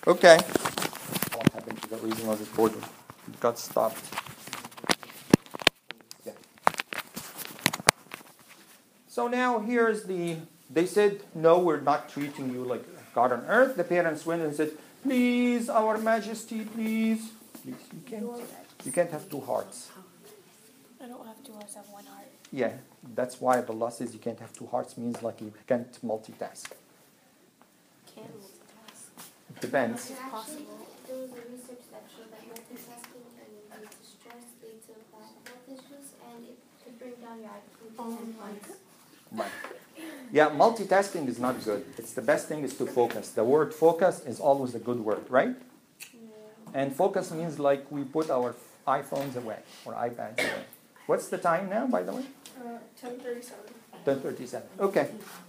Okay. What happened to the original recording? It got stopped. Yeah. So now here's they said, no, we're not treating you like God on earth. The parents went and said, please, our majesty, please. Please, you can't have two hearts. I don't have two hearts, I have one heart. Yeah, that's why Allah says you can't have two hearts, means like you can't multitask. Can multitask. It depends. It's possible. There was a research that showed that multitasking can lead to stress, lead to health issues, and it could bring down your IQ to 10 points. Right. Yeah, multitasking is not good. It's the best thing is to focus. The word focus is always a good word, right? Yeah. And focus means like we put our iPhones away or iPads away. What's the time now, by the way? 10:37. 10:37. Okay.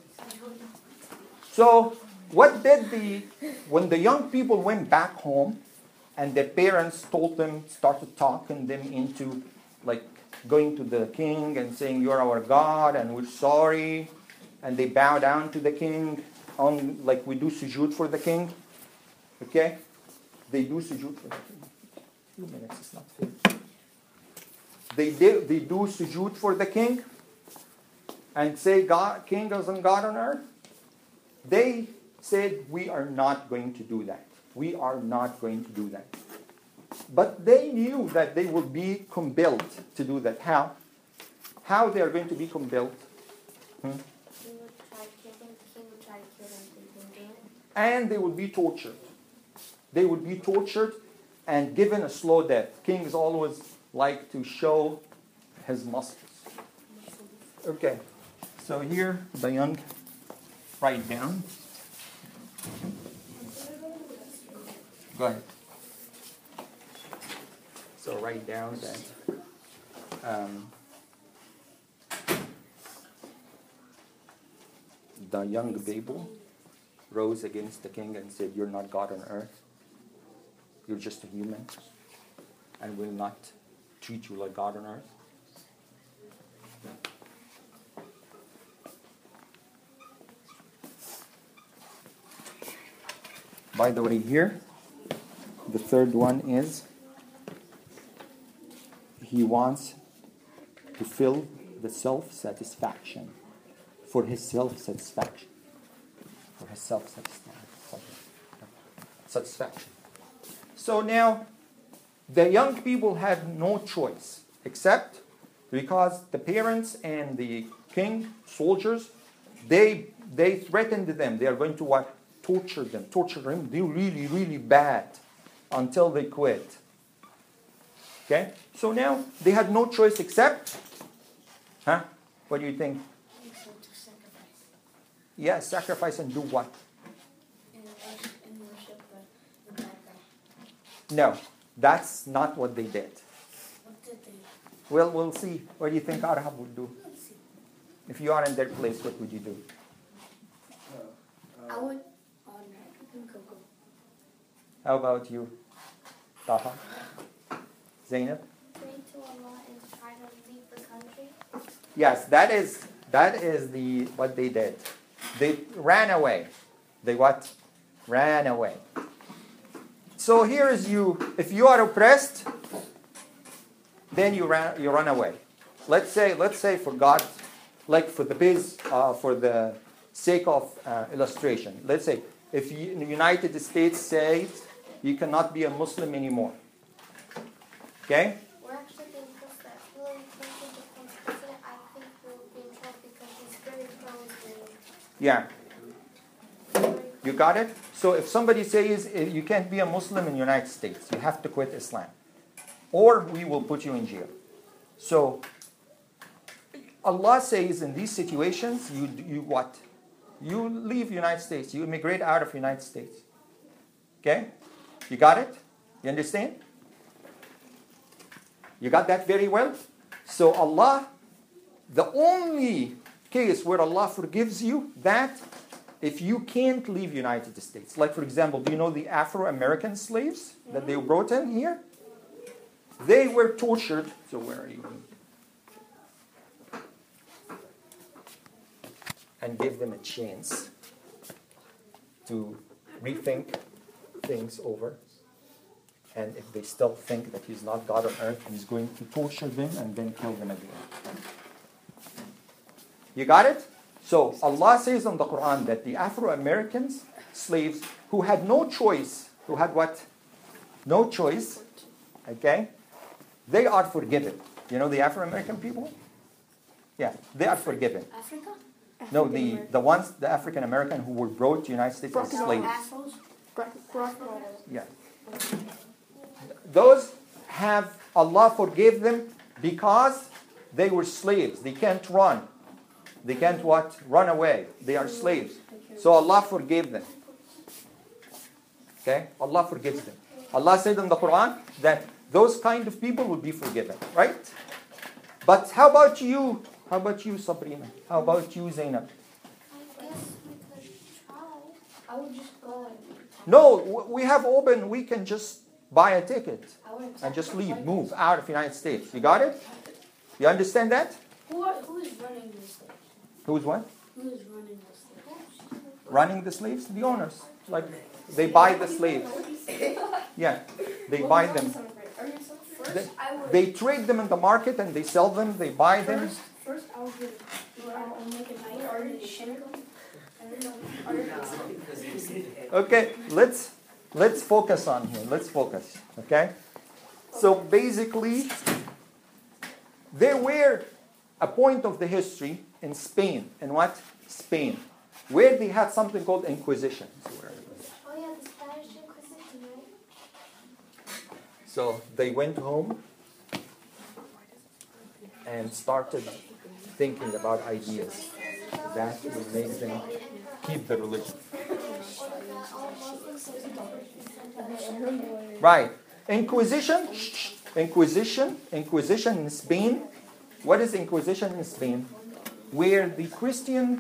So what did when the young people went back home and their parents told them, started talking them into like going to the king and saying, you're our God and we're sorry. And they bow down to the king on like we do sujood for the king. Okay? They do sujood for the king. A few minutes, it's not fair. They do sujood for the king and say God, king isn't God on earth. They said, we are not going to do that. We are not going to do that. But they knew that they would be compelled to do that. How? How they are going to be compelled? He would try to kill them. The king would try to kill them if they didn't do it. And they would be tortured. They would be tortured and given a slow death. Kings always like to show his muscles. Okay. So here, the young write down. Go ahead. So write down that the young Babel rose against the king and said, you're not God on earth. You're just a human and will not treat you like God on earth. By the way, here, the third one is he wants to fill the self-satisfaction for his self-satisfaction. For his self-satisfaction. So now, the young people had no choice except because the parents and the king, soldiers, they threatened them. They are going to what? Torture them really, really bad until they quit. Okay? So now they had no choice except, what do you think? To sacrifice. Yeah, sacrifice and do what? And worship the bad guy. No, that's not what they did. What did they do? Well, we'll see. What do you think Arhab would do? Let's see. If you are in their place, what would you do? I would honor Coco. How about you, Taha? Zainab? Pray to Allah and try to leave the country. Yes, that is what they did. They ran away. They what? Ran away. So here is you. If you are oppressed, then you run away. Let's say for God, like for the sake of illustration. Let's say if the United States says you cannot be a Muslim anymore. Okay? We're actually being told that Hillary Clinton becomes president. I think we'll be in trouble because he's very pro-Israeli. Yeah. You got it? So if somebody says you can't be a Muslim in the United States, you have to quit Islam. Or we will put you in jail. So Allah says in these situations, you what? You leave the United States. You immigrate out of the United States. Okay? You got it? You understand? You got that very well? So Allah, the only case where Allah forgives you, that if you can't leave the United States. Like for example, do you know the Afro-American slaves that they brought in here? They were tortured. So where are you? And gave them a chance to rethink things over. And if they still think that he's not God on earth, he's going to torture them and then kill them again. You got it? So Allah says in the Quran that the Afro-Americans, slaves, who had no choice, who had what? No choice, okay? They are forgiven. You know the Afro-American people? Yeah, they are forgiven. Africa? No, the ones, the African-American who were brought to the United States as slaves. Afros? Yeah. Those have, Allah forgave them because they were slaves. They can't run. They can't what? Run away. They are slaves. So Allah forgave them. Okay? Allah forgives them. Allah said in the Quran that those kind of people will be forgiven. Right? But how about you? How about you, Sabrina? How about you, Zainab? I guess we could try. I would just go No, we have open. We can just buy a ticket I would and just leave, move out of the United States. You got it? You understand that? Who is running this thing? Who's what? Who is running this thing? Running the slaves? The owners. Like, they buy the slaves. Yeah, they buy them. First, I would. They trade them in the market and they sell them, they buy them. First, I would get. I'll make a knife or a shank them, and then Okay, let's focus on here. Let's focus. Okay? So basically, there were a point of the history in Spain. In what? Spain. Where they had something called Inquisition. Oh yeah, the Spanish Inquisition, right? So they went home and started thinking about ideas that would make them keep the religion. Right. Inquisition in Spain. What is Inquisition in Spain? Where the Christian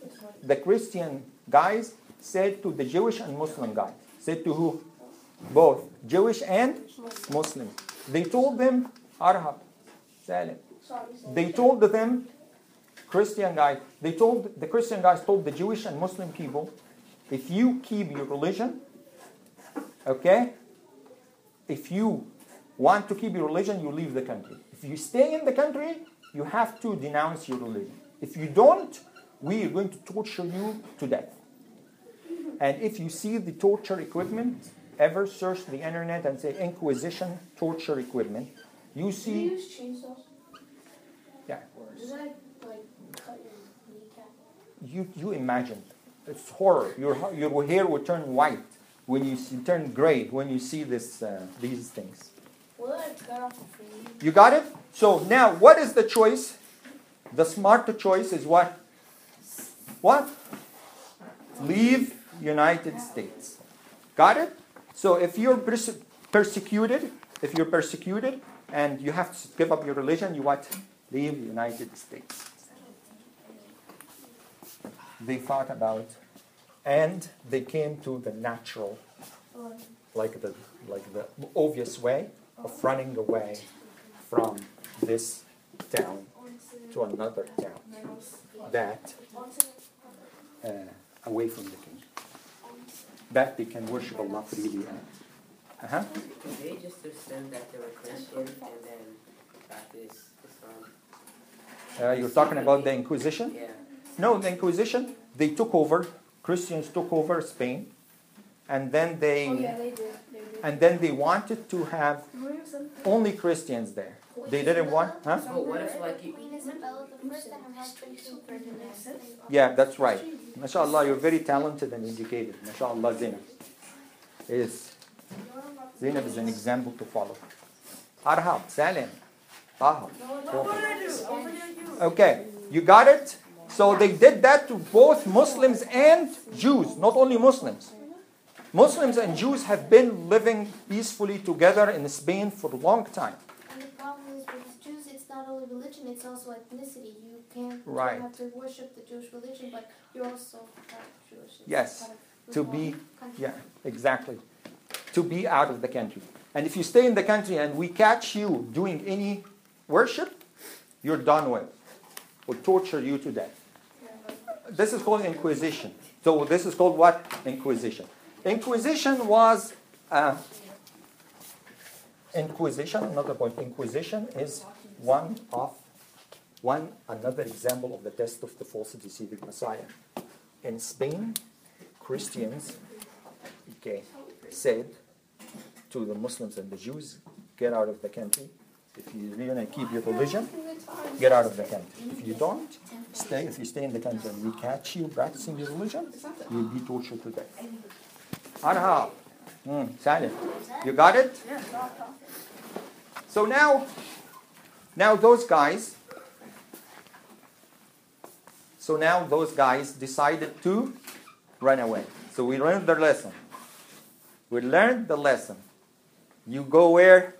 guys said to the Jewish and Muslim guys, said to who? Both Jewish and Muslim. They told them, Arhab, Salim. They told them, Christian guys, the Christian guys told the Jewish and Muslim people, if you keep your religion, okay, if you want to keep your religion, you leave the country. If you stay in the country, you have to denounce your religion. If you don't, we are going to torture you to death. And if you see the torture equipment, ever search the internet and say Inquisition torture equipment, you Do see, you use chainsaws? yeah, Does that like cut your kneecap? you imagine. It's horror. Your hair will turn white when you turn gray when you see these things. Will it cut off the finger? You got it? So now, what is the choice? The smarter choice is what? What? Leave United States. Got it? So if you're persecuted, and you have to give up your religion, you what? Leave the United States. They thought about, and they came to the natural, like the obvious way of running away from this town to another town that away from the king, that they can worship Allah freely at. Did they just assume that they were Christian and then practice Islam? You're talking about the Inquisition? Yeah. No, the Inquisition, they took over, Christians took over Spain, and then Oh yeah, they did. and then they wanted to have only Christians there. They didn't want, huh? Oh, what if like you... Queen Isabella the First and her husband too Ferdinand. Yeah, that's right. MashaAllah, you're very talented and educated. MashaAllah, Zainab. Yes. Zainab is an example to follow. Arhab, Salim, Taha. Okay, you got it? So they did that to both Muslims and Jews, not only Muslims. Muslims and Jews have been living peacefully together in Spain for a long time. And the problem is with Jews, it's not only religion, it's also ethnicity. You can't Right. you have to worship the Jewish religion, but you're also part of Jewish. It's Yes, part of to Muslim be, country. yeah, exactly. To be out of the country. And if you stay in the country and we catch you doing any worship, you're done with. We'll torture you to death. This is called Inquisition. So this is called what? Inquisition. Inquisition was Inquisition. Another point. Inquisition is another example of the test of the false deceiving Messiah. In Spain, Christians, said to the Muslims and the Jews, "Get out of the country. If you really keep your religion, get out of the country. If you don't, stay. If you stay in the country and we catch you practicing your religion, you'll be tortured to death." Arha. Salim. You got it? So now those guys decided to run away. So we learned their lesson. We learned the lesson. You go where?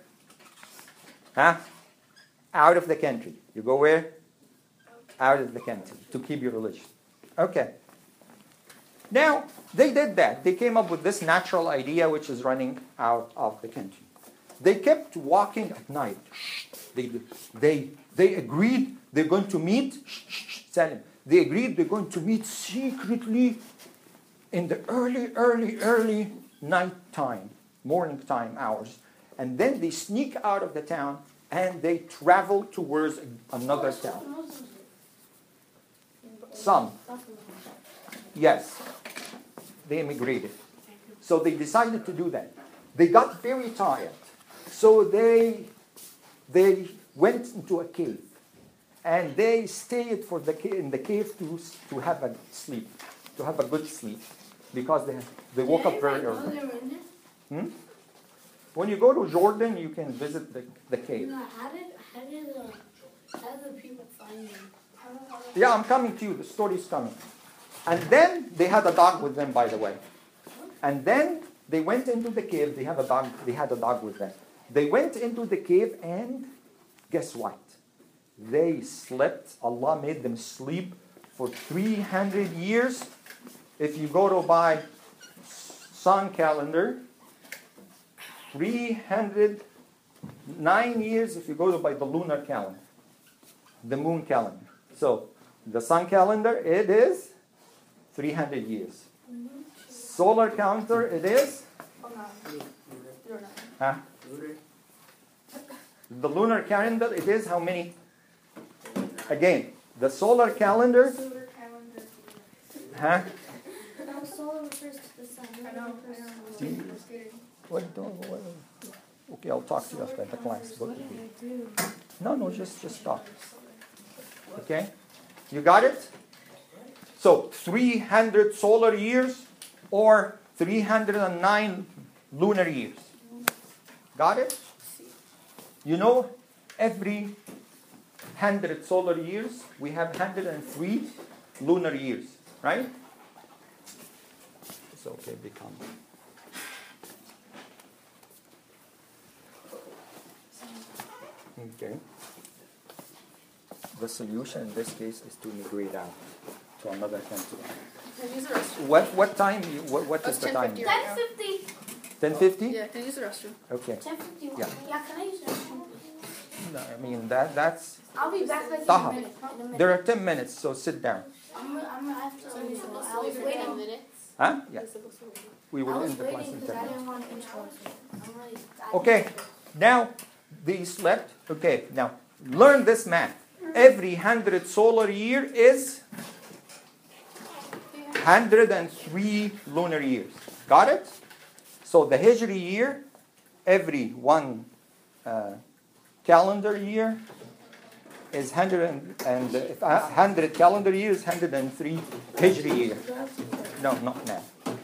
Out of the country. You go where? Out of the country to keep your religion. Okay. Now, they did that. They came up with this natural idea which is running out of the country. They kept walking at night. They agreed they're going to meet. Salim. They agreed they're going to meet secretly in the early night time, morning time hours. And then they sneak out of the town and they travel towards another town. Some. Yes. They immigrated. So they decided to do that. They got very tired. So they went into a cave. And they stayed in the cave to have a sleep, to have a good sleep. Because they woke up very early. When you go to Jordan, you can visit the cave. How did the people find them? Yeah, I'm coming to you. The story's coming. And then they had a dog with them, by the way. And then they went into the cave. They had a dog with them. They went into the cave and guess what? They slept. Allah made them sleep for 300 years. If you go to buy sun calendar, 309 years if you go to buy the lunar calendar, the moon calendar. So the sun calendar, it is 300 years. Solar calendar, it is? The lunar calendar, it is how many? Again, the solar calendar. Solar refers to the sun. Okay, I'll talk to you after the class. No, just stop. Okay? You got it? So, 300 solar years or 309 lunar years. Got it? You know, every 100 solar years, we have 103 lunar years. Right? It's okay, become. Okay. The solution in this case is to migrate out to another country. Can I use the restroom? What time? What is the time? 10:50 right now. 10:50? Yeah, can I use the restroom? Okay. 10:51. Yeah. Yeah, can I use that? No, I mean that's. I'll be back like Taha. in a minute. There are 10 minutes, so sit down. I'm gonna have to. So you're supposed I to was leave for 10 waiting. minutes? Huh? Yeah. You're supposed to leave. We I will was end the class waiting in because 10 I minutes. didn't want to interrupt you. I'm really. Okay. Now they slept. Okay. Now learn this math. Every 100 solar year is 103 lunar years. Got it? So the Hijri year, every one calendar year is 100 and 100 calendar years, 103 Hijri year. No, not now.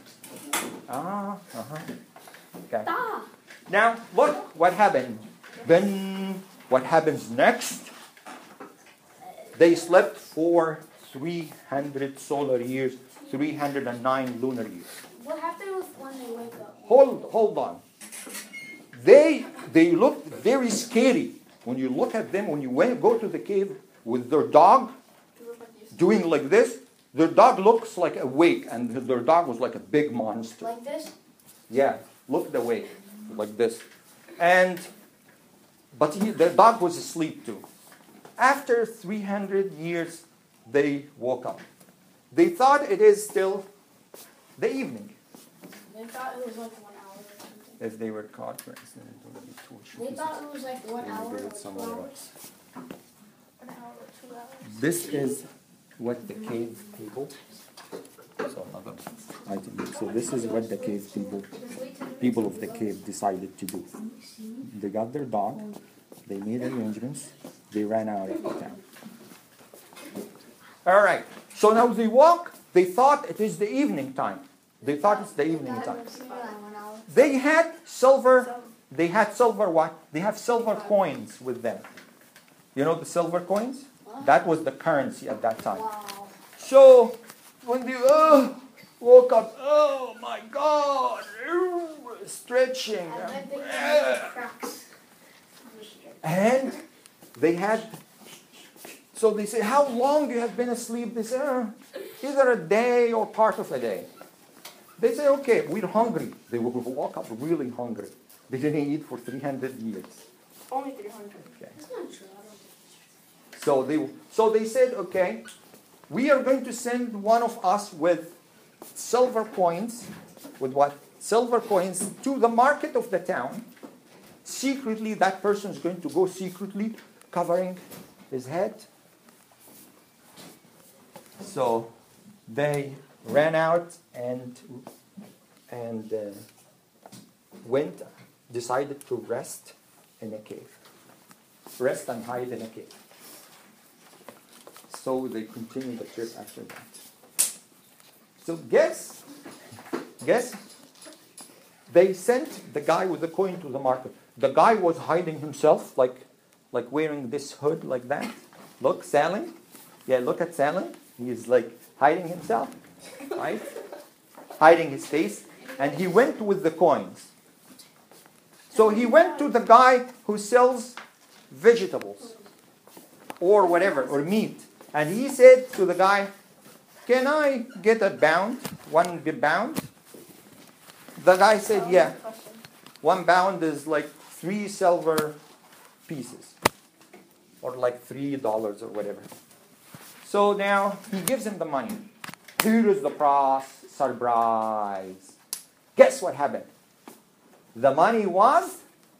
Okay. Now look what happened. Then what happens next? They slept for 300 solar years, 309 lunar years. What happens when they wake up? Hold on. They look very scary. When you look at them, when you go to the cave with their dog doing like this, their dog looks like awake, and their dog was like a big monster. Like this? Yeah, looked awake, like this. But the dog was asleep too. After 300 years, they woke up. They thought it is still the evening. thought it was like 1 hour or something. If they were caught, for instance, it would be torture. They thought it was like 1 They hour would do or it 2 somewhere hours. else. 1 hour or 2 hours. This is what the cave people. So another item. So this is what the cave people of the cave decided to do. They got their dog. They made arrangements. They ran out of the town. All right. So now they walk. They thought it is the evening time. They thought it's the evening time. They had silver. They had silver what? They have silver coins with them. You know the silver coins? That was the currency at that time. Wow. So when they woke up, oh my God, stretching. I bet they had cracks. And they had, so they say, how long you have been asleep? They say, either a day or part of a day. They say, okay, we're hungry. They will walk up really hungry. They didn't eat for 300 years. Only 300. Okay. That's not true. I don't think So they said, okay, we are going to send one of us with silver coins, with what? Silver coins to the market of the town. Secretly, that person is going to go secretly, covering his head. So they ran out and went, decided to rest in a cave. Rest and hide in a cave. So they continued the trip after that. So guess, they sent the guy with the coin to the market. The guy was hiding himself, like wearing this hood like that. Look, Salim. Yeah, look at Salim. He is like hiding himself, right? Hiding his face. And he went with the coins. So he went to the guy who sells vegetables or whatever, or meat. And he said to the guy, can I get a pound, 1 pound? The guy said, yeah. 1 pound is like 3 silver pieces. Or like $3 or whatever. So now he gives him the money. Here is the surprise. Guess what happened? The money was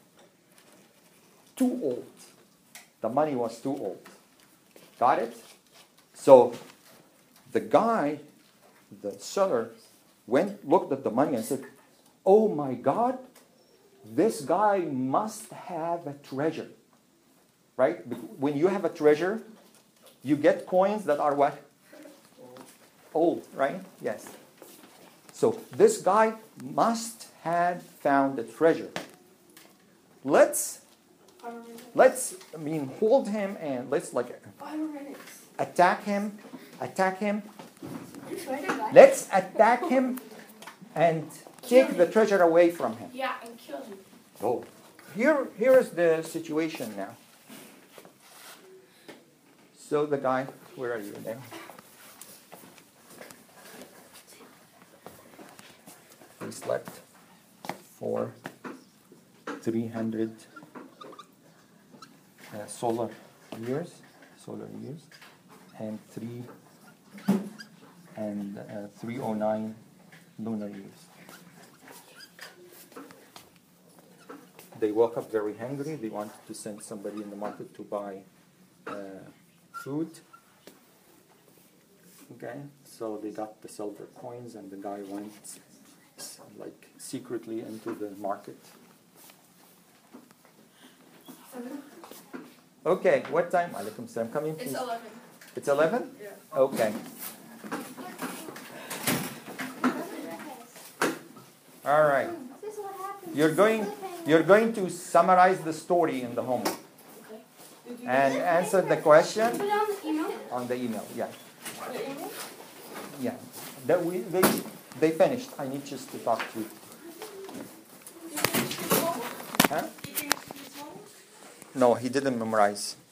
too old. The money was too old. Got it? So the guy, the seller, looked at the money and said, oh my God, this guy must have a treasure. Right? When you have a treasure, you get coins that are what? Old, right? Yes. So this guy must have found a treasure. Let's hold him and let's 5 minutes. attack him. You swear to God? Let's attack him and take the treasure away from him. Yeah, and kill him. Oh, here is the situation now. So the guy, where are you there? He slept for 300 solar years, and 309 lunar years. They woke up very hungry. They wanted to send somebody in the market to buy food. Okay, so they got the silver coins, and the guy went like secretly into the market. Okay, what time? Alaikum salam. Come in, please. It's 11. It's 11? Yeah. Okay. All right. This is what happens. You're going to summarize the story in the homework and answer the question Put it on the email. on the email. Yeah. Yeah. They finished. I need just to talk to you. Huh? No, he didn't memorize.